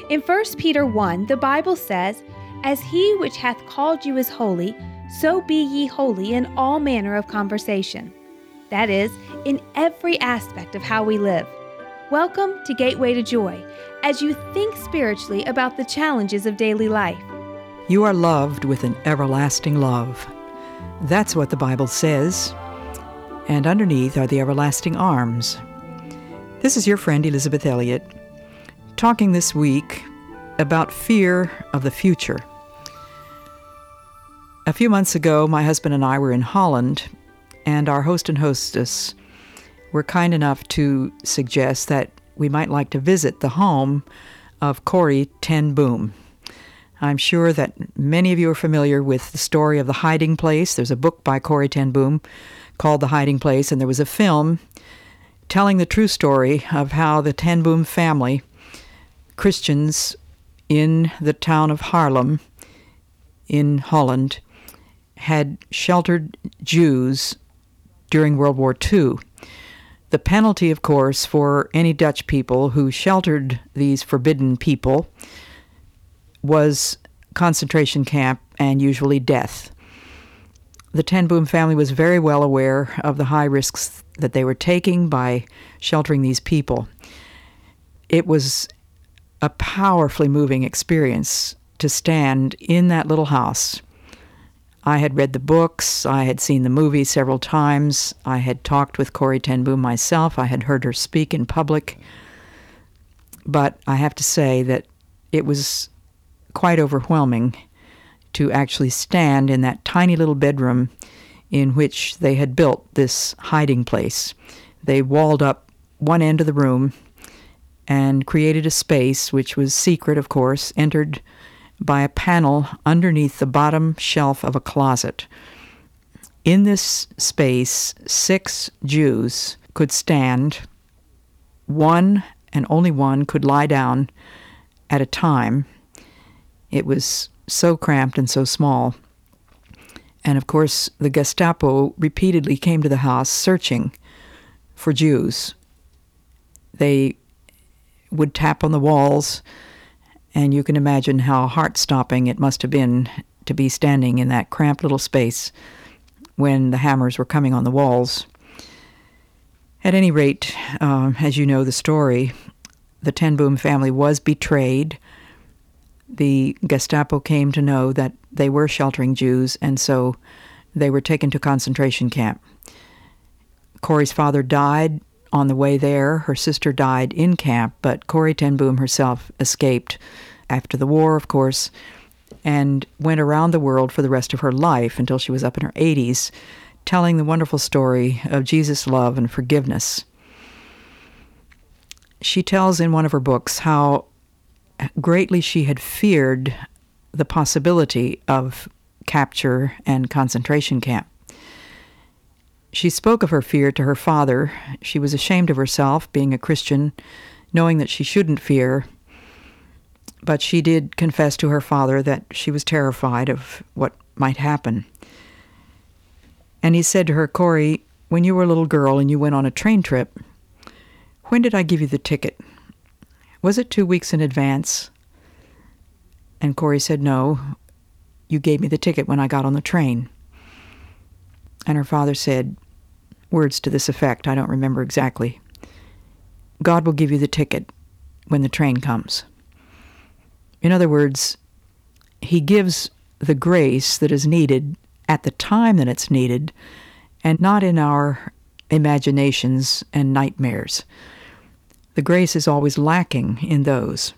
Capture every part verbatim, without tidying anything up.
In First Peter one, the Bible says, "As he which hath called you is holy, so be ye holy in all manner of conversation." That is, in every aspect of how we live. Welcome to Gateway to Joy, as you think spiritually about the challenges of daily life. You are loved with an everlasting love. That's what the Bible says. And underneath are the everlasting arms. This is your friend Elizabeth Elliot, talking this week about fear of the future. A few months ago, my husband and I were in Holland, and our host and hostess were kind enough to suggest that we might like to visit the home of Corrie ten Boom. I'm sure that many of you are familiar with the story of The Hiding Place. There's a book by Corrie ten Boom called The Hiding Place, and there was a film telling the true story of how the ten Boom family, Christians in the town of Haarlem in Holland, had sheltered Jews during World War Two. The penalty, of course, for any Dutch people who sheltered these forbidden people was concentration camp and usually death. The ten Boom family was very well aware of the high risks that they were taking by sheltering these people. It was a powerfully moving experience to stand in that little house. I had read the books, I had seen the movie several times, I had talked with Corrie ten Boom myself, I had heard her speak in public, but I have to say that it was quite overwhelming to actually stand in that tiny little bedroom in which they had built this hiding place. They walled up one end of the room and created a space which was secret, of course, entered by a panel underneath the bottom shelf of a closet. In this space, six Jews could stand. One, and only one, could lie down at a time. It was so cramped and so small. And of course, the Gestapo repeatedly came to the house searching for Jews. They would tap on the walls, and you can imagine how heart-stopping it must have been to be standing in that cramped little space when the hammers were coming on the walls. At any rate, um, as you know the story, the ten Boom family was betrayed. The Gestapo came to know that they were sheltering Jews, and so they were taken to concentration camp. Corrie's father died on the way there. Her sister died in camp, but Corrie ten Boom herself escaped after the war, of course, and went around the world for the rest of her life until she was up in her eighties, telling the wonderful story of Jesus' love and forgiveness. She tells in one of her books how greatly she had feared the possibility of capture and concentration camp. She spoke of her fear to her father. She was ashamed of herself, being a Christian, knowing that she shouldn't fear, but she did confess to her father that she was terrified of what might happen. And he said to her, "Corrie, when you were a little girl and you went on a train trip, when did I give you the ticket? Was it two weeks in advance?" And Corrie said, "No, you gave me the ticket when I got on the train." And her father said, words to this effect, I don't remember exactly, "God will give you the ticket when the train comes." In other words, he gives the grace that is needed at the time that it's needed, and not in our imaginations and nightmares. The grace is always lacking in those.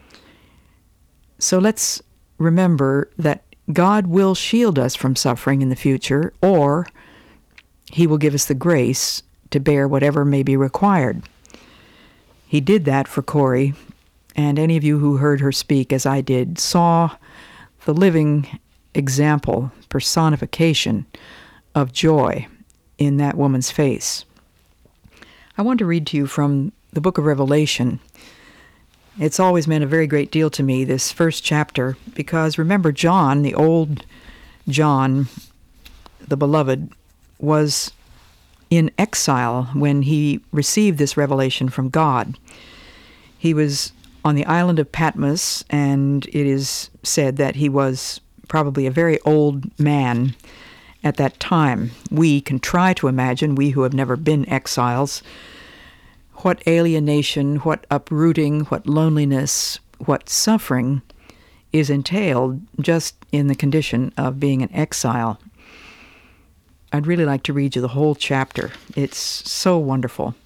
So let's remember that God will shield us from suffering in the future, or he will give us the grace to bear whatever may be required. He did that for Corrie, and any of you who heard her speak, as I did, saw the living example, personification of joy in that woman's face. I want to read to you from the book of Revelation. It's always meant a very great deal to me, this first chapter, because remember, John, the old John, the beloved, was in exile when he received this revelation from God. He was on the island of Patmos, and it is said that he was probably a very old man at that time. We can try to imagine, we who have never been exiles, what alienation, what uprooting, what loneliness, what suffering is entailed just in the condition of being an exile. I'd really like to read you the whole chapter. It's so wonderful.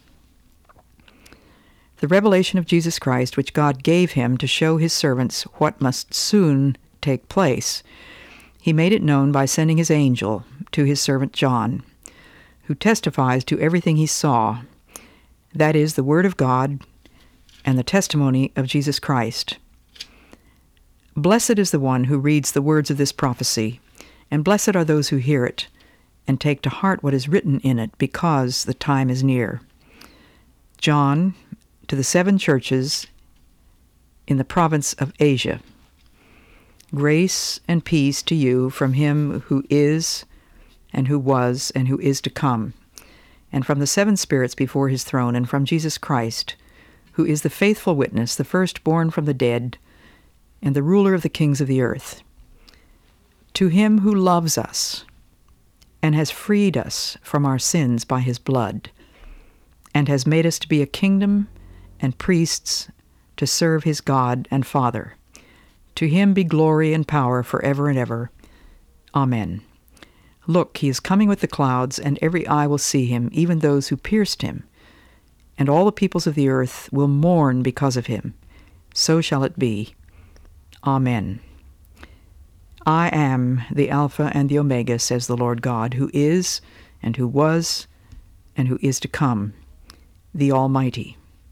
The revelation of Jesus Christ, which God gave him to show his servants what must soon take place, he made it known by sending his angel to his servant John, who testifies to everything he saw, that is, the Word of God and the testimony of Jesus Christ. Blessed is the one who reads the words of this prophecy, and blessed are those who hear it, and take to heart what is written in it, because the time is near. John, to the seven churches in the province of Asia. Grace and peace to you from him who is, and who was, and who is to come, and from the seven spirits before his throne, and from Jesus Christ, who is the faithful witness, the firstborn from the dead, and the ruler of the kings of the earth. To him who loves us, and has freed us from our sins by his blood, and has made us to be a kingdom and priests to serve his God and Father. To him be glory and power forever and ever. Amen. Look, he is coming with the clouds, and every eye will see him, even those who pierced him, and all the peoples of the earth will mourn because of him. So shall it be. Amen. I am the Alpha and the Omega, says the Lord God, who is, and who was, and who is to come, the Almighty.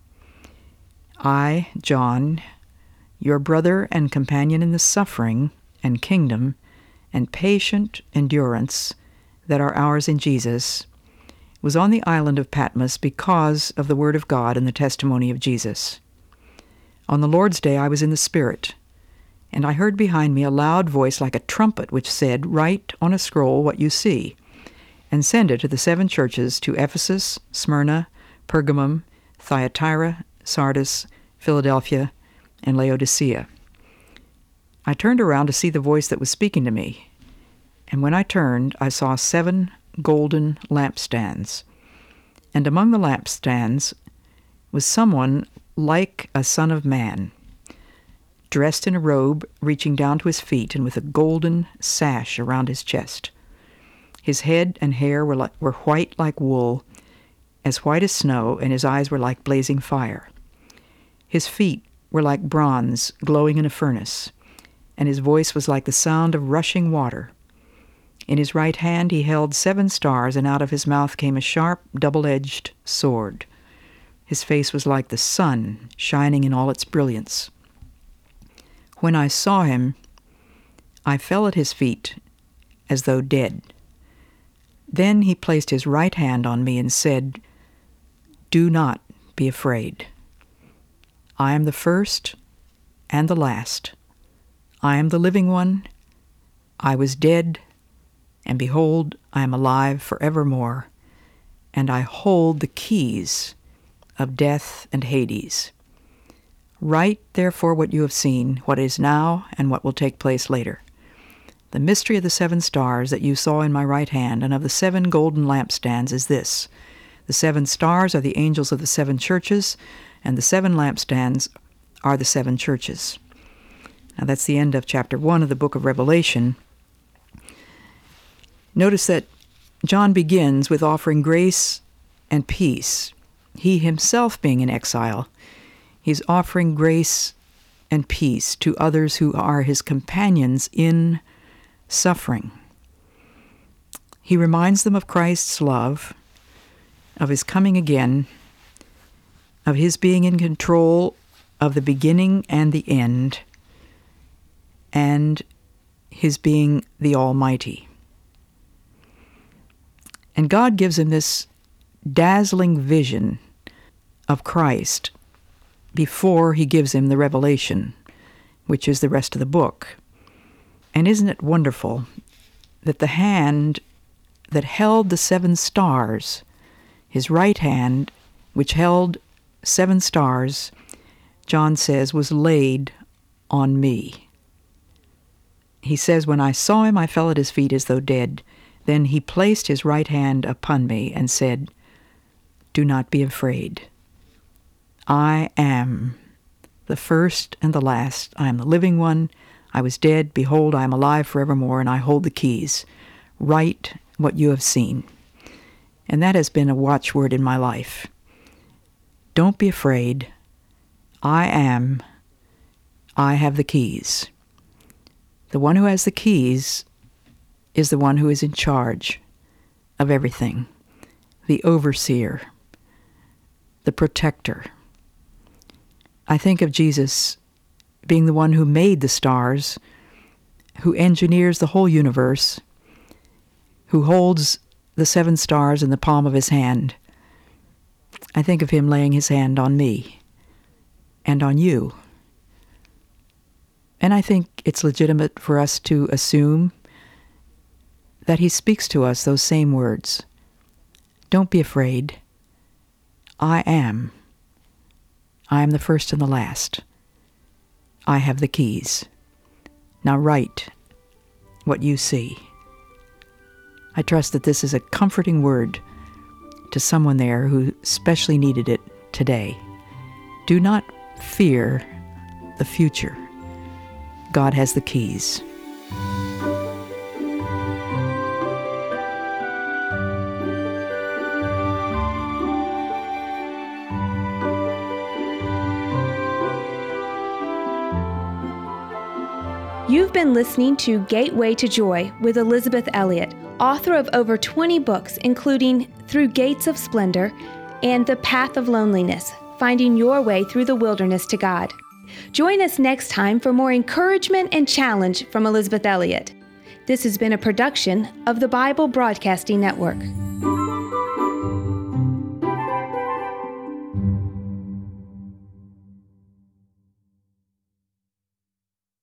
I, John, your brother and companion in the suffering and kingdom and patient endurance that are ours in Jesus, was on the island of Patmos because of the word of God and the testimony of Jesus. On the Lord's day I was in the Spirit, and I heard behind me a loud voice like a trumpet, which said, Write on a scroll what you see, and send it to the seven churches, to Ephesus, Smyrna, Pergamum, Thyatira, Sardis, Philadelphia, and Laodicea. I turned around to see the voice that was speaking to me, and when I turned, I saw seven golden lampstands, and among the lampstands was someone like a son of man, dressed in a robe reaching down to his feet and with a golden sash around his chest. His head and hair were, like, were white like wool, as white as snow, and his eyes were like blazing fire. His feet were like bronze glowing in a furnace, and his voice was like the sound of rushing water. In his right hand he held seven stars, and out of his mouth came a sharp, double-edged sword. His face was like the sun, shining in all its brilliance. When I saw him, I fell at his feet as though dead. Then he placed his right hand on me and said, Do not be afraid. I am the first and the last. I am the living one. I was dead, and behold, I am alive forevermore, and I hold the keys of death and Hades. Write, therefore, what you have seen, what is now, and what will take place later. The mystery of the seven stars that you saw in my right hand and of the seven golden lampstands is this. The seven stars are the angels of the seven churches, and the seven lampstands are the seven churches. Now that's the end of chapter one of the book of Revelation. Notice that John begins with offering grace and peace. He himself being in exile, he's offering grace and peace to others who are his companions in suffering. He reminds them of Christ's love, of his coming again, of his being in control of the beginning and the end, and his being the Almighty. And God gives him this dazzling vision of Christ before he gives him the revelation, which is the rest of the book. And isn't it wonderful that the hand that held the seven stars, his right hand, which held seven stars, John says, was laid on me. He says, when I saw him, I fell at his feet as though dead. Then he placed his right hand upon me and said, do not be afraid. I am the first and the last. I am the living one. I was dead. Behold, I am alive forevermore, and I hold the keys. Write what you have seen. And that has been a watchword in my life. Don't be afraid. I am. I have the keys. The one who has the keys is the one who is in charge of everything. The overseer. The protector. I think of Jesus being the one who made the stars, who engineers the whole universe, who holds the seven stars in the palm of his hand. I think of him laying his hand on me and on you. And I think it's legitimate for us to assume that he speaks to us those same words. Don't be afraid. I am. I am the first and the last. I have the keys. Now write what you see. I trust that this is a comforting word to someone there who especially needed it today. Do not fear the future. God has the keys. You've been listening to Gateway to Joy with Elisabeth Elliot, author of over twenty books, including Through Gates of Splendor and The Path of Loneliness, Finding Your Way Through the Wilderness to God. Join us next time for more encouragement and challenge from Elisabeth Elliot. This has been a production of the Bible Broadcasting Network.